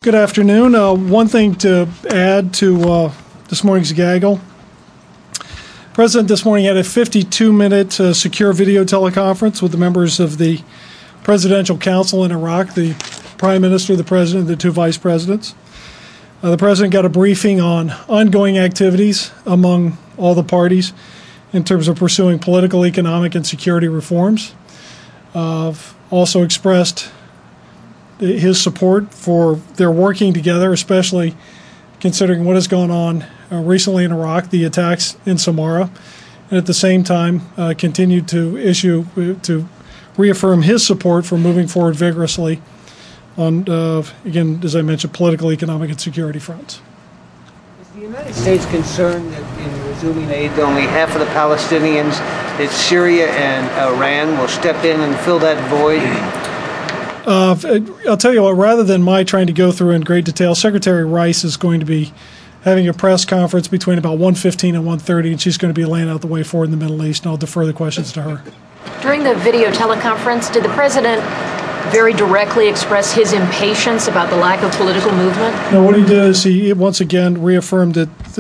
Good afternoon. One thing to add to this morning's gaggle. The President this morning had a 52-minute secure video teleconference with the members of the Presidential Council in Iraq, the Prime Minister, the President, and the two Vice Presidents. The President got a briefing on ongoing activities among all the parties in terms of pursuing political, economic, and security reforms. Also expressed his support for their working together, especially considering what has gone on recently in Iraq, the attacks in Samarra, and at the same time continued to reaffirm his support for moving forward vigorously on, again, as I mentioned, political, economic, and security fronts. Is the United States concerned that in resuming aid to only half of the Palestinians, that Syria and Iran will step in and fill that void? I'll tell you what, rather than my trying to go through in great detail, Secretary Rice is going to be having a press conference between about 1:15 and 1:30, and she's going to be laying out the way forward in the Middle East, and I'll defer the questions to her. During the video teleconference, did the President very directly express his impatience about the lack of political movement? No, what he did is he once again reaffirmed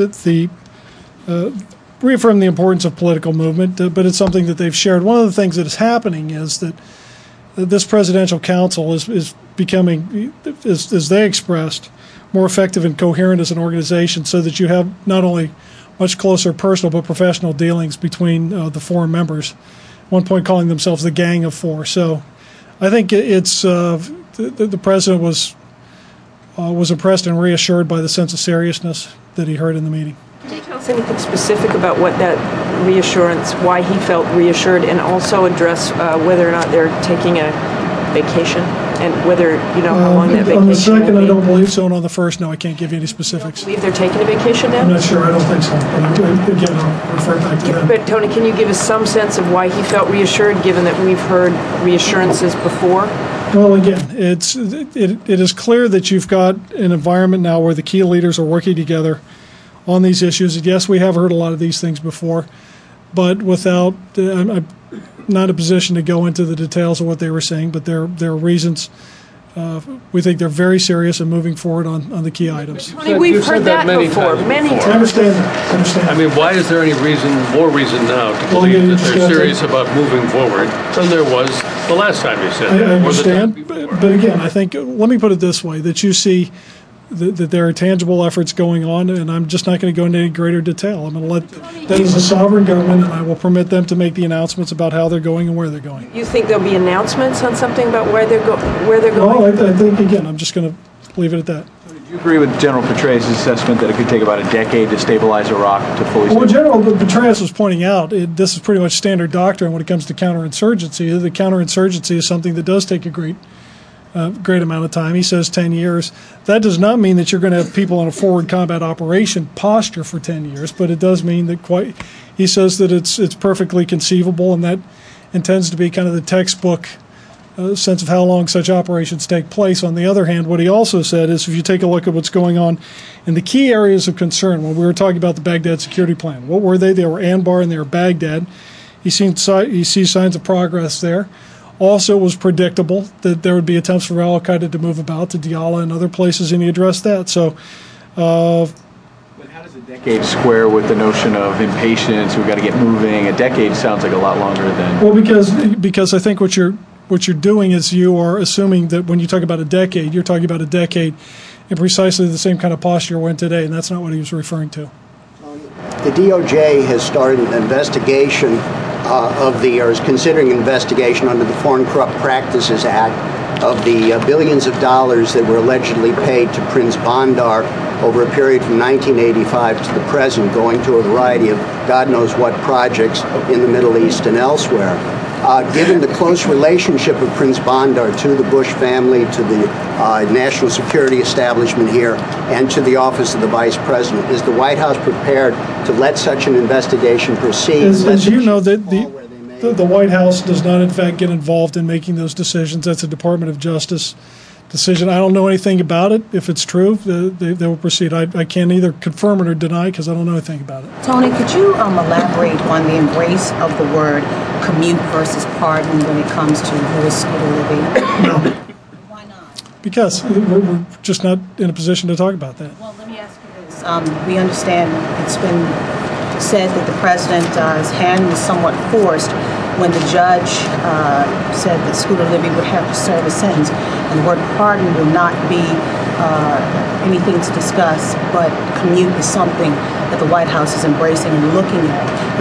reaffirmed the importance of political movement, but it's something that they've shared. One of the things that is happening is that this Presidential Council is becoming, as they expressed, more effective and coherent as an organization, so that you have not only much closer personal but professional dealings between the foreign members. At one point calling themselves the Gang of Four. So I think it's the President was impressed and reassured by the sense of seriousness that he heard in the meeting. Can you tell us anything specific about what that reassurance, why he felt reassured, and also address whether or not they're taking a vacation, and whether, you know, how long that vacation will be? On the second, I don't believe so, and on the first, no, I can't give you any specifics. You don't believe they're taking a vacation now? I'm not sure. I don't think so. But again, I'll refer back to them. But, Tony, can you give us some sense of why he felt reassured, given that we've heard reassurances before? Well, again, it is clear that you've got an environment now where the key leaders are working together on these issues. And yes, we have heard a lot of these things before, but without, I'm not in a position to go into the details of what they were saying, but there are reasons. We think they're very serious and moving forward on the key items. Tony, we've heard that before, many times. I understand that. I mean, why is there any more reason now to believe that they're serious about moving forward than there was the last time you said that? I understand, but again, I think, let me put it this way, that you see that there are tangible efforts going on, and I'm just not going to go into any greater detail. I'm going to let that is a sovereign government, and I will permit them to make the announcements about how they're going and where they're going. You think there'll be announcements on something about where they're going? Well, I think, again, I'm just going to leave it at that. Do you agree with General Petraeus' assessment that it could take about a decade to stabilize Iraq to fully? Well, General Petraeus was pointing out, this is pretty much standard doctrine when it comes to counterinsurgency. The counterinsurgency is something that does take a great amount of time. He says 10 years. That does not mean that you're going to have people in a forward combat operation posture for 10 years, but it does mean that he says that it's perfectly conceivable, and that intends to be kind of the textbook sense of how long such operations take place. On the other hand, what he also said is, if you take a look at what's going on in the key areas of concern, when we were talking about the Baghdad security plan, what were they? They were Anbar and they were Baghdad. He sees signs of progress there. Also, it was predictable that there would be attempts for al-Qaeda to move about to Diyala and other places, and he addressed that. So, but how does a decade square with the notion of impatience? We've got to get moving. A decade sounds like a lot longer than. Well, because I think what you're doing is you are assuming that when you talk about a decade, you're talking about a decade in precisely the same kind of posture we're in today, and that's not what he was referring to. The DOJ has started an investigation or is considering an investigation under the Foreign Corrupt Practices Act of the billions of dollars that were allegedly paid to Prince Bandar over a period from 1985 to the present, going to a variety of God knows what projects in the Middle East and elsewhere. Given the close relationship of Prince Bandar to the Bush family, to the national security establishment here, and to the office of the Vice President, is the White House prepared to let such an investigation proceed? As you know, that the White House does not, in fact, get involved in making those decisions. That's a Department of Justice decision. I don't know anything about it. If it's true, they will proceed. I can't either confirm it or deny because I don't know anything about it. Tony, could you elaborate on the embrace of the word commute versus pardon when it comes to who is living? No. Why not? because we're just not in a position to talk about that. Well, let me ask you this. We understand it's been said that the president's hand was somewhat forced when the judge said that Scooter Libby would have to serve a sentence, and the word pardon will not be anything to discuss, but commute is something that the White House is embracing and looking at.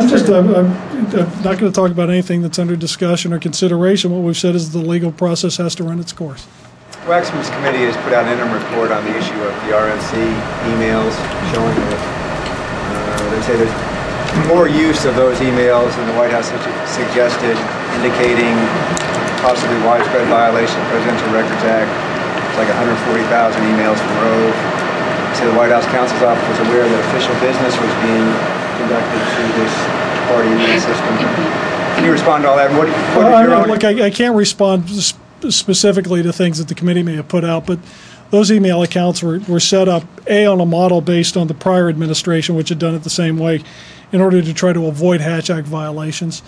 I'm not going to talk about anything that's under discussion or consideration. What we've said is the legal process has to run its course. Waxman's committee has put out an interim report on the issue of the RNC emails showing that they say there's more use of those emails than the White House suggested, indicating possibly widespread violation of the Presidential Records Act. It's like 140,000 emails from Rove. So the White House counsel's office was aware that official business was being conducted through this party email system. Can you respond to all that? Look, I can't respond specifically to things that the committee may have put out, but those email accounts were set up, on a model based on the prior administration, which had done it the same way, in order to try to avoid Hatch Act violations.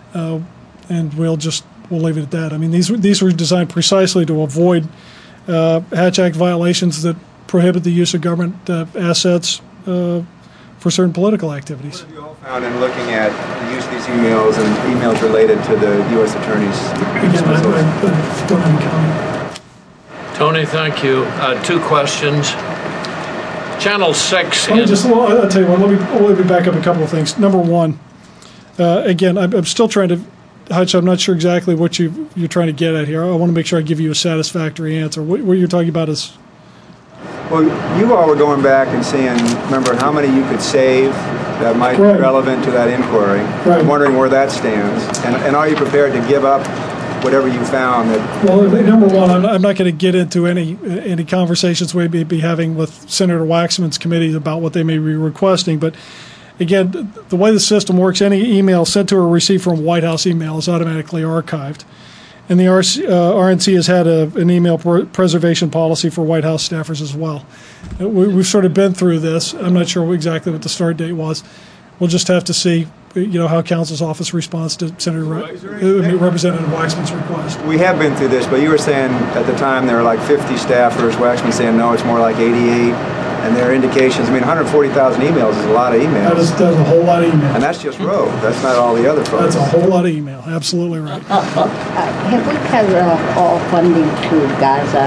And we'll leave it at that. I mean, these were designed precisely to avoid Hatch Act violations that prohibit the use of government assets for certain political activities. What have you all found in looking at the use of these emails and emails related to the U.S. Attorney's dismissals? I don't have any comment. Tony, thank you. Two questions. Channel 6. I'll tell you what, let me back up a couple of things. Number one, again, I'm still trying to, Hutch, I'm not sure exactly what you're trying to get at here. I want to make sure I give you a satisfactory answer. What you're talking about is... Well, you all were going back and seeing, remember, how many you could save that might be relevant to that inquiry. Right. I'm wondering where that stands. And are you prepared to give up whatever you found? Well, number one, I'm not going to get into any conversations we may be having with Senator Waxman's committee about what they may be requesting. But again, the way the system works, any email sent to or received from White House email is automatically archived. And the RNC has had an email preservation policy for White House staffers as well. We've sort of been through this. I'm not sure exactly what the start date was. We'll just have to see, how counsel's office responds to Representative Waxman's request. We have been through this, but you were saying at the time there were like 50 staffers. Waxman saying no, it's more like 88. And there are indications. 140,000 emails is a lot of emails. That's a whole lot of emails. And that's just Rove. That's not all the other folks. That's a whole lot of email. Absolutely right. Have we cut off all funding to Gaza,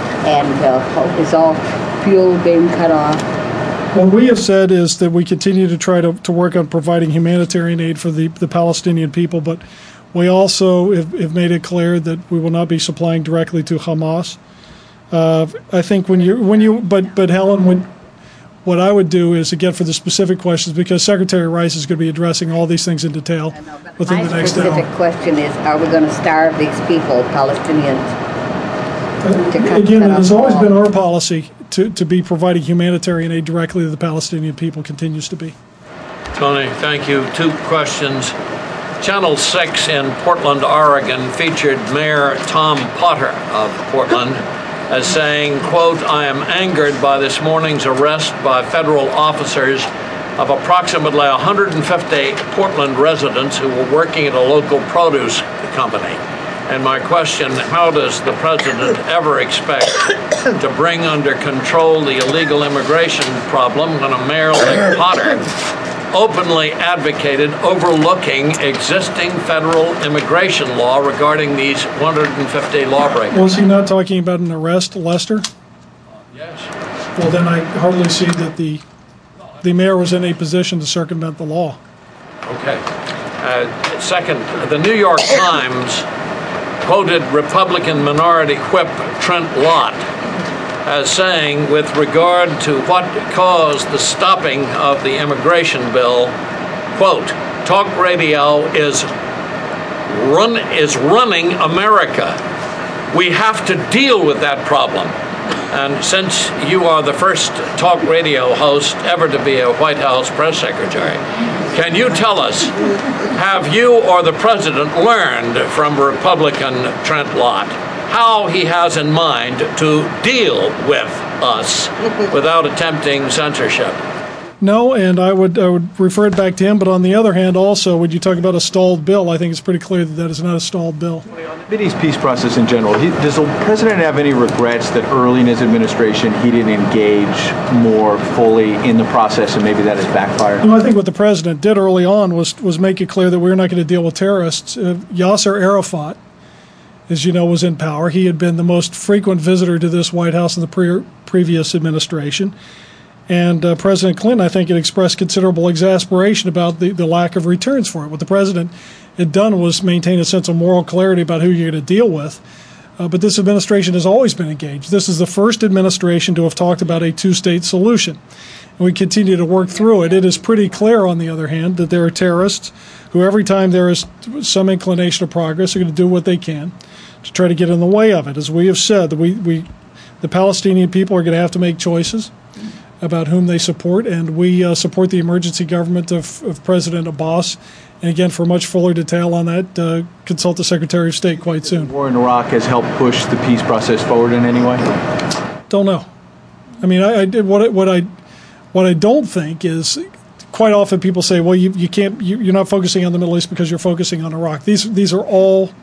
and is all fuel being cut off? What we have said is that we continue to try to work on providing humanitarian aid for the Palestinian people, but we also have made it clear that we will not be supplying directly to Hamas. I think but Helen, what I would do is, again, for the specific questions, because Secretary Rice is going to be addressing all these things in detail within the next hour. My specific question is, are we going to starve these people, Palestinians? Again, it has always been our policy to be providing humanitarian aid directly to the Palestinian people, continues to be. Tony, thank you. Two questions. Channel 6 in Portland, Oregon featured Mayor Tom Potter of Portland as saying, quote, "I am angered by this morning's arrest by federal officers of approximately 150 Portland residents who were working at a local produce company. And my question, how does the president ever expect to bring under control the illegal immigration problem when a mayor like Potter openly advocated overlooking existing federal immigration law regarding these 150 lawbreakers?" Was he not talking about an arrest, Lester? Yes. Well, then I hardly see that the mayor was in a position to circumvent the law. Okay. Second, the New York Times quoted Republican Minority Whip Trent Lott as saying, with regard to what caused the stopping of the immigration bill, quote, "Talk radio is running America. We have to deal with that problem." And since you are the first talk radio host ever to be a White House press secretary, can you tell us, have you or the president learned from Republican Trent Lott how he has in mind to deal with us without attempting censorship? No, and I would refer it back to him. But on the other hand, also, when you talk about a stalled bill, I think it's pretty clear that that is not a stalled bill. On the Mideast peace process in general, does the president have any regrets that early in his administration he didn't engage more fully in the process, and maybe that has backfired? I think what the president did early on was make it clear that we're not going to deal with terrorists. Yasser Arafat, as you know, was in power. He had been the most frequent visitor to this White House in the previous administration. And President Clinton, I think, had expressed considerable exasperation about the lack of returns for it. What the president had done was maintain a sense of moral clarity about who you're going to deal with. But this administration has always been engaged. This is the first administration to have talked about a two-state solution. And we continue to work through it. It is pretty clear, on the other hand, that there are terrorists who every time there is some inclination of progress are going to do what they can to try to get in the way of it. As we have said, the Palestinian people are going to have to make choices about whom they support, and we support the emergency government of President Abbas. And again, for much fuller detail on that, consult the Secretary of State quite soon. The war in Iraq has helped push the peace process forward in any way? Don't know. I mean, what I don't think is, quite often people say, well, you're not focusing on the Middle East because you're focusing on Iraq. These are all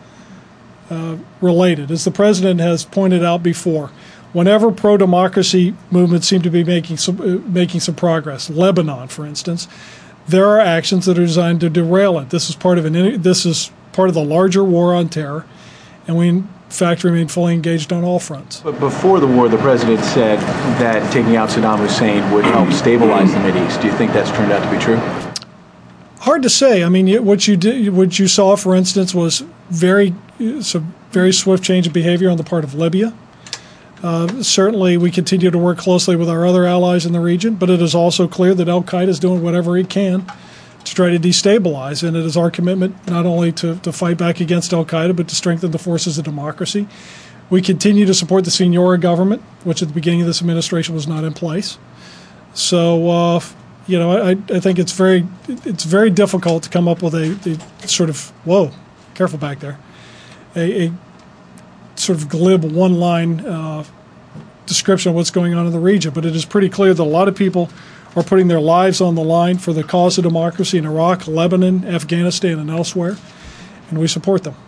related. As the president has pointed out before, whenever pro-democracy movements seem to be making some progress, Lebanon, for instance, there are actions that are designed to derail it. This is part of the larger war on terror, and we, in fact, remain fully engaged on all fronts. But before the war, the president said that taking out Saddam Hussein would help stabilize the Mideast. Do you think that's turned out to be true? Hard to say. I mean, what you saw, for instance, was very swift change of behavior on the part of Libya. Certainly, we continue to work closely with our other allies in the region, but it is also clear that al-Qaeda is doing whatever it can to try to destabilize, and it is our commitment not only to fight back against al-Qaeda, but to strengthen the forces of democracy. We continue to support the Senora government, which at the beginning of this administration was not in place. So, I think it's very difficult to come up with a sort of, whoa, careful back there, a sort of glib one-line description of what's going on in the region. But it is pretty clear that a lot of people are putting their lives on the line for the cause of democracy in Iraq, Lebanon, Afghanistan, and elsewhere, and we support them.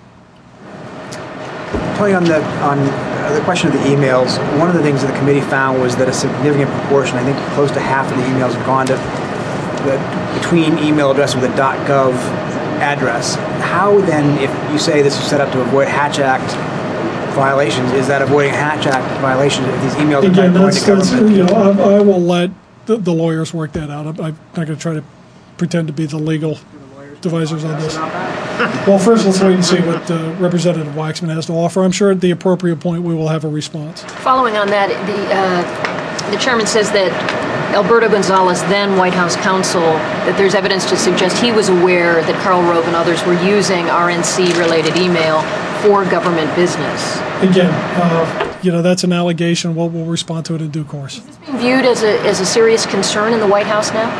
Tony, on the question of the emails, one of the things that the committee found was that a significant proportion, I think close to half of the emails have gone to between email address with a .gov address. How then, if you say this is set up to avoid Hatch Act violations, is that avoiding Hatch Act violations if these emails are going to government? I will let the lawyers work that out. I'm not going to try to pretend to be the legal devisers on this. Well, first let's wait and see what Representative Waxman has to offer. I'm sure at the appropriate point we will have a response. Following on that, the chairman says that Alberto Gonzales, then White House counsel, that there's evidence to suggest he was aware that Karl Rove and others were using RNC-related email for government business. Again, that's an allegation. We'll respond to it in due course. Is this being viewed as a serious concern in the White House now?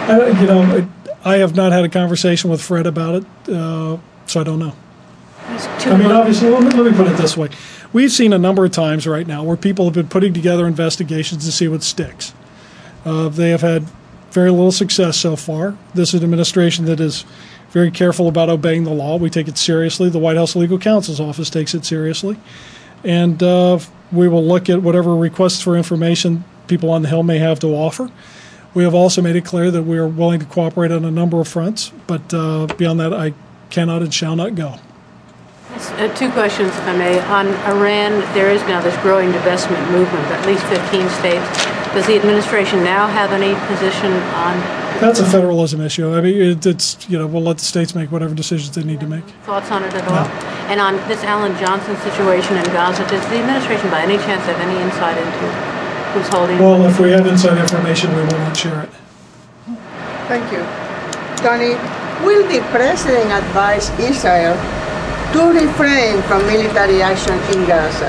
I have not had a conversation with Fred about it, so I don't know. Obviously, let me put it this way. We've seen a number of times right now where people have been putting together investigations to see what sticks. They have had very little success so far. This is an administration that is very careful about obeying the law. We take it seriously. The White House Legal Counsel's Office takes it seriously. And we will look at whatever requests for information people on the Hill may have to offer. We have also made it clear that we are willing to cooperate on a number of fronts, but beyond that, I cannot and shall not go. Two questions, if I may. On Iran, there is now this growing divestment movement, at least 15 states. Does the administration now have any position on? That's a federalism issue. I mean, we'll let the states make whatever decisions they need to make. Thoughts on it at all? No. And on this Alan Johnson situation in Gaza, does the administration by any chance have any insight into who's holding? Well, if we have inside information, we will not share it. Thank you. Tony, will the president advise Israel to refrain from military action in Gaza?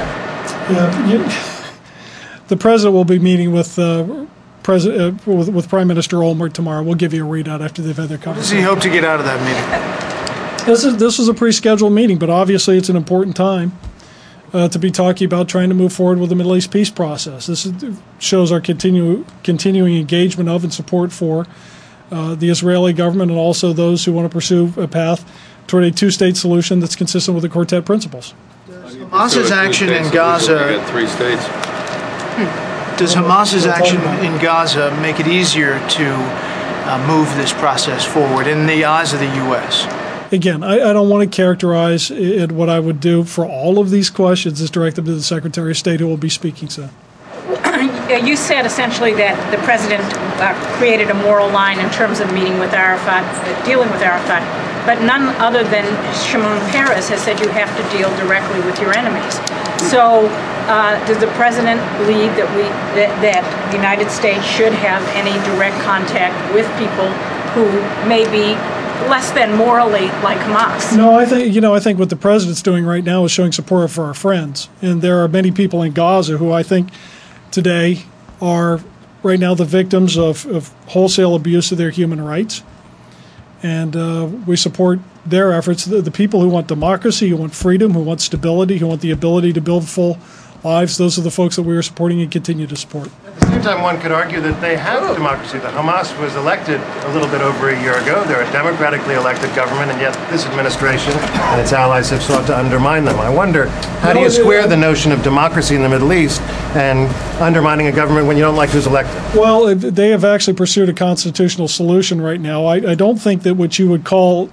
The president will be meeting with Prime Minister Olmert tomorrow. We'll give you a readout after they've had their conversation. What does he hope to get out of that meeting? This is a pre-scheduled meeting, but obviously it's an important time to be talking about trying to move forward with the Middle East peace process. This shows our continuing engagement of and support for the Israeli government and also those who want to pursue a path toward a two-state solution that's consistent with the Quartet principles. Hamas's action in Gaza. Three states. Does Hamas's action in Gaza make it easier to move this process forward in the eyes of the U.S.? Again, I don't want to characterize it. What I would do for all of these questions is direct them to the Secretary of State, who will be speaking soon. You said essentially that the president created a moral line in terms of meeting with Arafat, dealing with Arafat, but none other than Shimon Peres has said you have to deal directly with your enemies. So does the president believe that the United States should have any direct contact with people who may be less than morally like Hamas? No, I think what the president's doing right now is showing support for our friends, and there are many people in Gaza who I think today are right now the victims of wholesale abuse of their human rights, and we support their efforts. The people who want democracy, who want freedom, who want stability, who want the ability to build full lives, those are the folks that we are supporting and continue to support. At the same time, one could argue that they have democracy. That Hamas was elected a little bit over a year ago. They're a democratically elected government, and yet this administration and its allies have sought to undermine them. I wonder, how do you square the notion of democracy in the Middle East and undermining a government when you don't like who's elected? Well, they have actually pursued a constitutional solution right now. I don't think that what you would call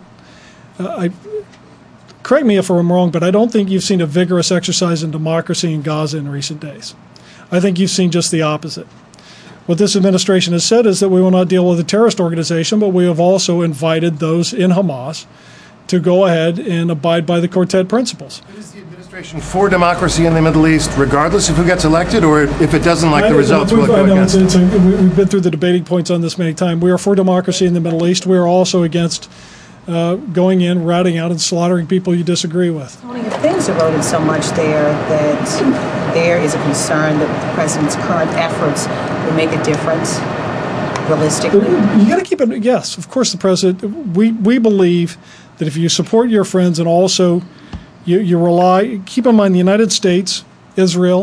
correct me if I'm wrong, but I don't think you've seen a vigorous exercise in democracy in Gaza in recent days. I think you've seen just the opposite. What this administration has said is that we will not deal with a terrorist organization, but we have also invited those in Hamas to go ahead and abide by the Quartet principles. Is the administration for democracy in the Middle East, regardless of who gets elected, or if it doesn't like the results, will it go against it? We've been through the debating points on this many times. We are for democracy in the Middle East. We are also against going in, routing out, and slaughtering people you disagree with. Tony, if things eroded so much there that there is a concern that the president's current efforts will make a difference realistically? You got to keep it. Yes, of course, the president. We believe that if you support your friends and also you rely, keep in mind the United States, Israel,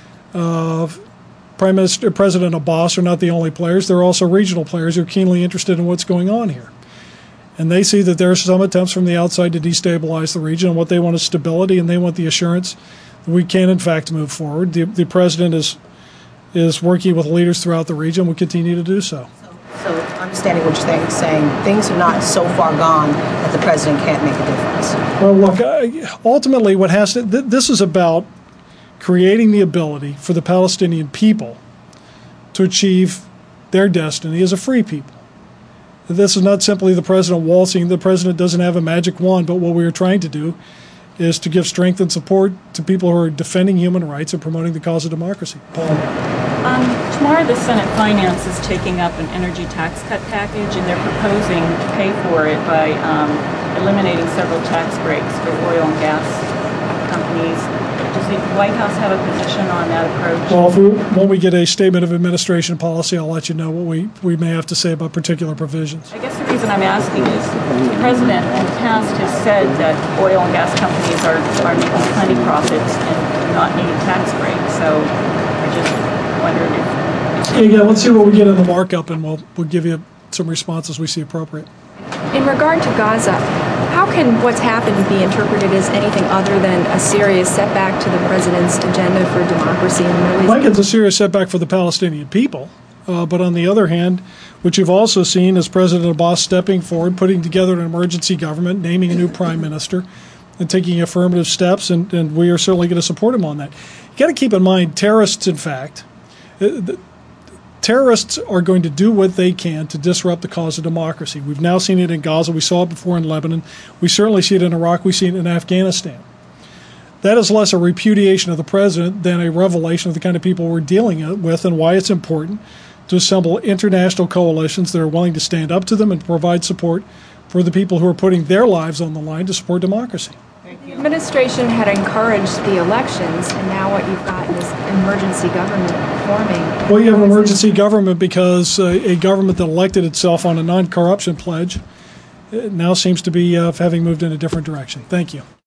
President Abbas are not the only players. There are also regional players who are keenly interested in what's going on here. And they see that there are some attempts from the outside to destabilize the region, and what they want is stability, and they want the assurance that we can, in fact, move forward. The president is working with leaders throughout the region and will continue to do so. So understanding what you're saying, things are not so far gone that the president can't make a difference. Well, look, ultimately what has to, this is about creating the ability for the Palestinian people to achieve their destiny as a free people. This is not simply the president waltzing. The president doesn't have a magic wand, but what we are trying to do is to give strength and support to people who are defending human rights and promoting the cause of democracy. Paul. Tomorrow the Senate Finance is taking up an energy tax cut package, and they're proposing to pay for it by eliminating several tax breaks for oil and gas companies. Does the White House have a position on that approach? Well, when we get a statement of administration policy, I'll let you know what we may have to say about particular provisions. I guess the reason I'm asking is the president in the past has said that oil and gas companies are making plenty profits and do not need tax breaks. So I just wondered if... Yeah, let's see what we get in the markup, and we'll give you some responses we see appropriate. In regard to Gaza, how can what's happened be interpreted as anything other than a serious setback to the president's agenda for democracy in the Middle East? I think it's a serious setback for the Palestinian people. But on the other hand, what you've also seen is President Abbas stepping forward, putting together an emergency government, naming a new prime minister, and taking affirmative steps, and we are certainly going to support him on that. You've got to keep in mind, terrorists, in fact, terrorists are going to do what they can to disrupt the cause of democracy. We've now seen it in Gaza. We saw it before in Lebanon. We certainly see it in Iraq. We see it in Afghanistan. That is less a repudiation of the president than a revelation of the kind of people we're dealing with and why it's important to assemble international coalitions that are willing to stand up to them and provide support for the people who are putting their lives on the line to support democracy. The administration had encouraged the elections, and now what you've got is emergency government forming. Well, you have an emergency government because a government that elected itself on a non-corruption pledge now seems to be having moved in a different direction. Thank you.